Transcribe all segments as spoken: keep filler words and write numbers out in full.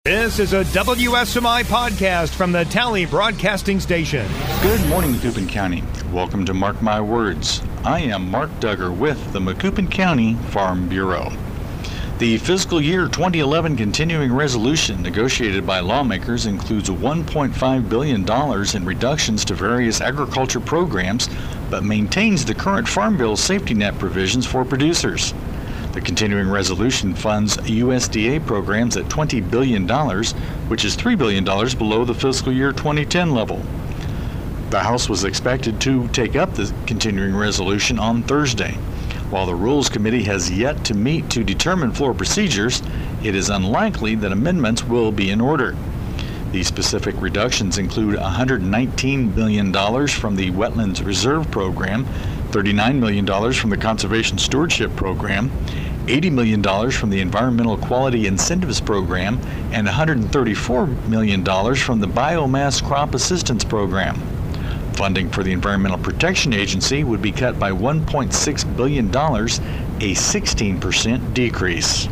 This is a W S M I podcast from the Tally Broadcasting Station. Good morning, Macoupin County. Welcome to Mark My Words. I am Mark Duggar with the Macoupin County Farm Bureau. The fiscal year twenty eleven continuing resolution negotiated by lawmakers includes one point five billion dollars in reductions to various agriculture programs, but maintains the current Farm Bill safety net provisions for producers. The continuing resolution funds U S D A programs at twenty billion dollars, which is three billion dollars below the fiscal year twenty ten level. The House was expected to take up the continuing resolution on Thursday. While the Rules Committee has yet to meet to determine floor procedures, it is unlikely that amendments will be in order. The specific reductions include one hundred nineteen billion dollars from the Wetlands Reserve Program, thirty-nine million dollars from the Conservation Stewardship Program, eighty million dollars from the Environmental Quality Incentives Program, and one hundred thirty-four million dollars from the Biomass Crop Assistance Program. Funding for the Environmental Protection Agency would be cut by one point six billion dollars, a sixteen percent decrease.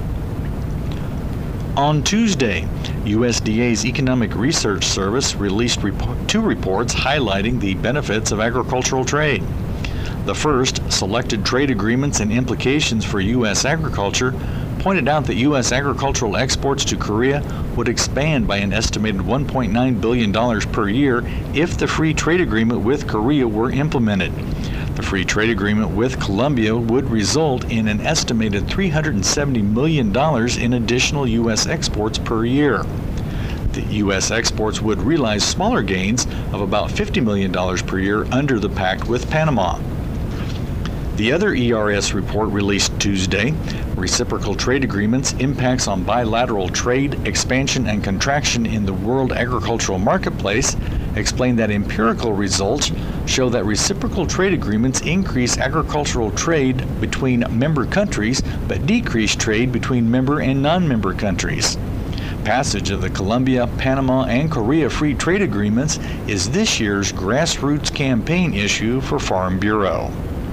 On Tuesday, U S D A's Economic Research Service released rep- two reports highlighting the benefits of agricultural trade. The first, Selected Trade Agreements and Implications for U S Agriculture, pointed out that U S agricultural exports to Korea would expand by an estimated one point nine billion dollars per year if the free trade agreement with Korea were implemented. The free trade agreement with Colombia would result in an estimated three hundred seventy million dollars in additional U S exports per year. The U S exports would realize smaller gains of about fifty million dollars per year under the pact with Panama. The other E R S report released Tuesday, Reciprocal Trade Agreements, Impacts on Bilateral Trade, Expansion and Contraction in the World Agricultural Marketplace, explained that empirical results show that reciprocal trade agreements increase agricultural trade between member countries, but decrease trade between member and non-member countries. Passage of the Colombia, Panama, and Korea Free Trade Agreements is this year's grassroots campaign issue for Farm Bureau.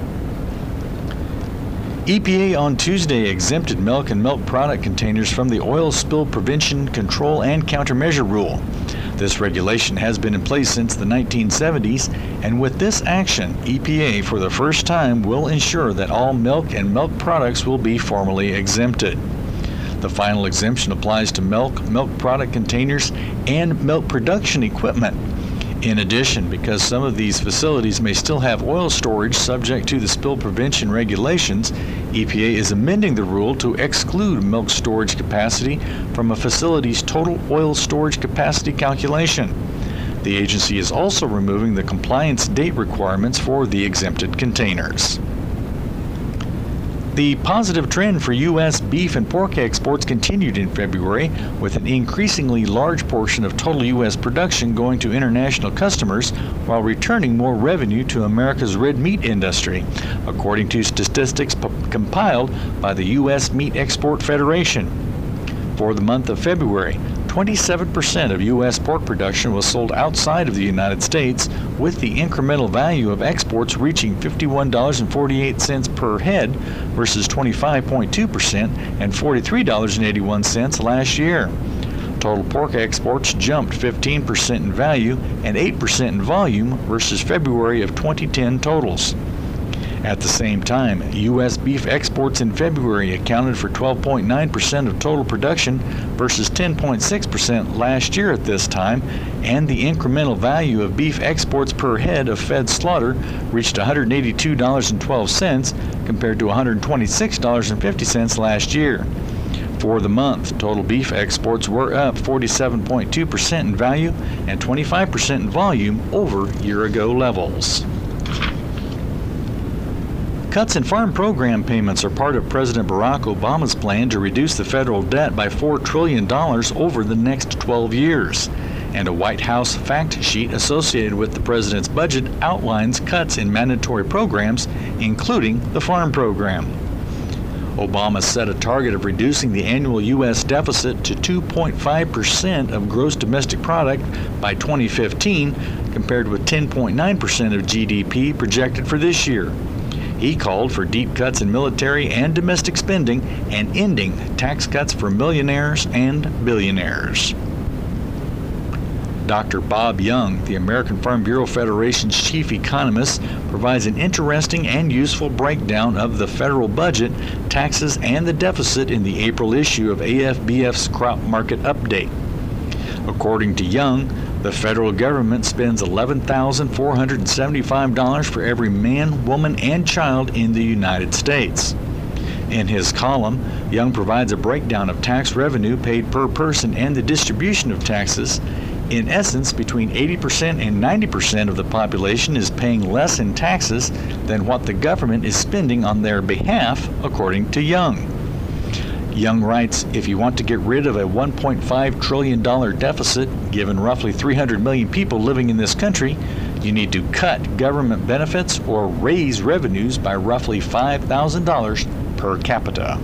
E P A on Tuesday exempted milk and milk product containers from the Oil Spill Prevention, Control, and Countermeasure Rule. This regulation has been in place since the nineteen seventies, and with this action, E P A for the first time will ensure that all milk and milk products will be formally exempted. The final exemption applies to milk, milk product containers, and milk production equipment. In addition, because some of these facilities may still have oil storage subject to the spill prevention regulations, E P A is amending the rule to exclude milk storage capacity from a facility's total oil storage capacity calculation. The agency is also removing the compliance date requirements for the exempted containers. The positive trend for U S beef and pork exports continued in February, with an increasingly large portion of total U S production going to international customers while returning more revenue to America's red meat industry, according to statistics p- compiled by the U S Meat Export Federation. For the month of February, twenty-seven percent of U S pork production was sold outside of the United States, with the incremental value of exports reaching fifty-one dollars and forty-eight cents per head versus twenty-five point two percent and forty-three dollars and eighty-one cents last year. Total pork exports jumped fifteen percent in value and eight percent in volume versus February of twenty ten totals. At the same time, U S beef exports in February accounted for twelve point nine percent of total production versus ten point six percent last year at this time, and the incremental value of beef exports per head of fed slaughter reached one hundred eighty-two dollars and twelve cents compared to one hundred twenty-six dollars and fifty cents last year. For the month, total beef exports were up forty-seven point two percent in value and twenty-five percent in volume over year-ago levels. Cuts in farm program payments are part of President Barack Obama's plan to reduce the federal debt by four trillion dollars over the next twelve years. And a White House fact sheet associated with the president's budget outlines cuts in mandatory programs, including the farm program. Obama set a target of reducing the annual U S deficit to two point five percent of gross domestic product by twenty fifteen, compared with ten point nine percent of G D P projected for this year. He called for deep cuts in military and domestic spending and ending tax cuts for millionaires and billionaires. Doctor Bob Young, the American Farm Bureau Federation's chief economist, provides an interesting and useful breakdown of the federal budget, taxes, and the deficit in the April issue of A F B F's Crop Market Update. According to Young, the federal government spends eleven thousand four hundred seventy-five dollars for every man, woman, and child in the United States. In his column, Young provides a breakdown of tax revenue paid per person and the distribution of taxes. In essence, between eighty percent and ninety percent of the population is paying less in taxes than what the government is spending on their behalf, according to Young. Young writes, if you want to get rid of a one point five trillion dollars deficit, given roughly three hundred million people living in this country, you need to cut government benefits or raise revenues by roughly five thousand dollars per capita.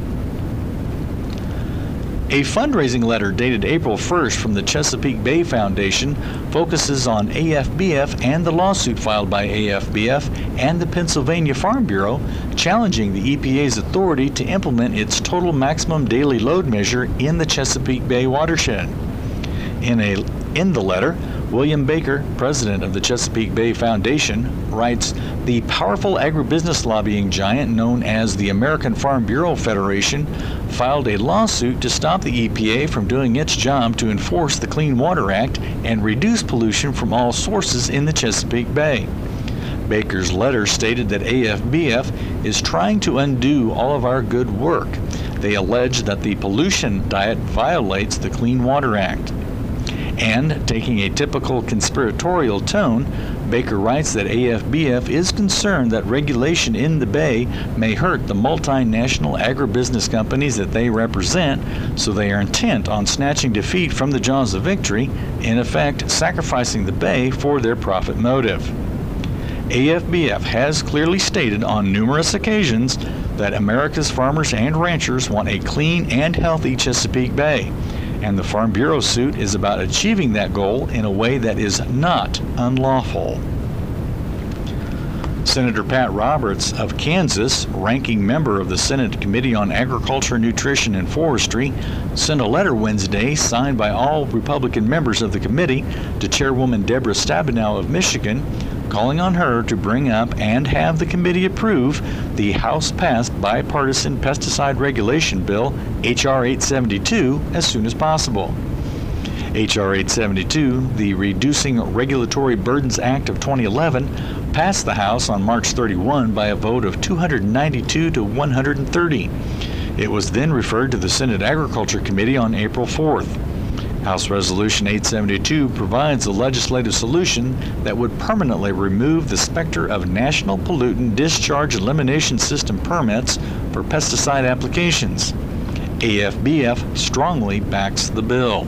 A fundraising letter dated April first from the Chesapeake Bay Foundation focuses on A F B F and the lawsuit filed by A F B F and the Pennsylvania Farm Bureau challenging the E P A's authority to implement its total maximum daily load measure in the Chesapeake Bay watershed. In, a, in the letter, William Baker, president of the Chesapeake Bay Foundation, writes, the powerful agribusiness lobbying giant known as the American Farm Bureau Federation filed a lawsuit to stop the E P A from doing its job to enforce the Clean Water Act and reduce pollution from all sources in the Chesapeake Bay. Baker's letter stated that A F B F is trying to undo all of our good work. They allege that the pollution diet violates the Clean Water Act. And, taking a typical conspiratorial tone, Baker writes that A F B F is concerned that regulation in the Bay may hurt the multinational agribusiness companies that they represent, so they are intent on snatching defeat from the jaws of victory, in effect sacrificing the Bay for their profit motive. A F B F has clearly stated on numerous occasions that America's farmers and ranchers want a clean and healthy Chesapeake Bay, and the Farm Bureau suit is about achieving that goal in a way that is not unlawful. Senator Pat Roberts of Kansas, ranking member of the Senate Committee on Agriculture, Nutrition, and Forestry, sent a letter Wednesday signed by all Republican members of the committee to Chairwoman Deborah Stabenow of Michigan, calling on her to bring up and have the committee approve the House-passed bipartisan pesticide regulation bill, H R eight seventy-two, as soon as possible. H R eight seventy-two, the Reducing Regulatory Burdens Act of twenty eleven, passed the House on March thirty-first by a vote of two hundred ninety-two to one hundred thirty. It was then referred to the Senate Agriculture Committee on April fourth. House Resolution eight seventy-two provides a legislative solution that would permanently remove the specter of National Pollutant Discharge Elimination System permits for pesticide applications. A F B F strongly backs the bill.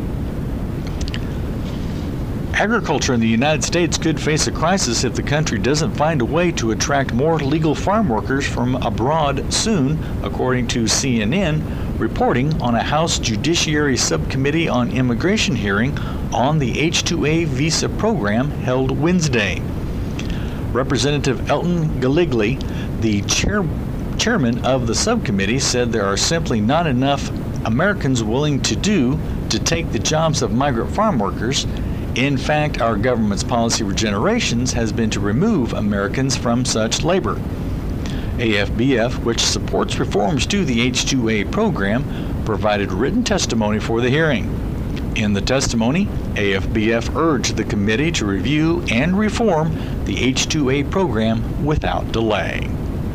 Agriculture in the United States could face a crisis if the country doesn't find a way to attract more legal farm workers from abroad soon, according to C N N, reporting on a House Judiciary Subcommittee on Immigration hearing on the H two A visa program held Wednesday. Representative Elton Galigli, the chair, chairman of the subcommittee, said there are simply not enough Americans willing to do to take the jobs of migrant farm workers. In fact, our government's policy for generations has been to remove Americans from such labor. A F B F, which supports reforms to the H two A program, provided written testimony for the hearing. In the testimony, A F B F urged the committee to review and reform the H two A program without delay.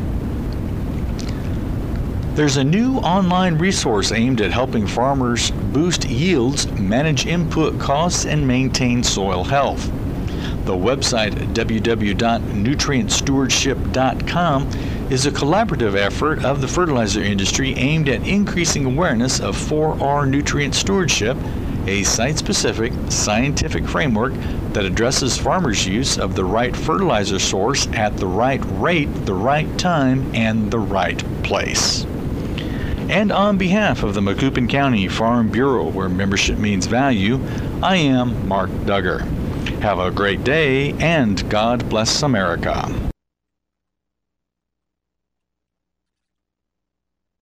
There's a new online resource aimed at helping farmers boost yields, manage input costs, and maintain soil health. The website w w w dot nutrient stewardship dot com is a collaborative effort of the fertilizer industry aimed at increasing awareness of four R nutrient stewardship, a site-specific scientific framework that addresses farmers' use of the right fertilizer source at the right rate, the right time, and the right place. And on behalf of the Macoupin County Farm Bureau, where membership means value, I am Mark Duggar. Have a great day, and God bless America.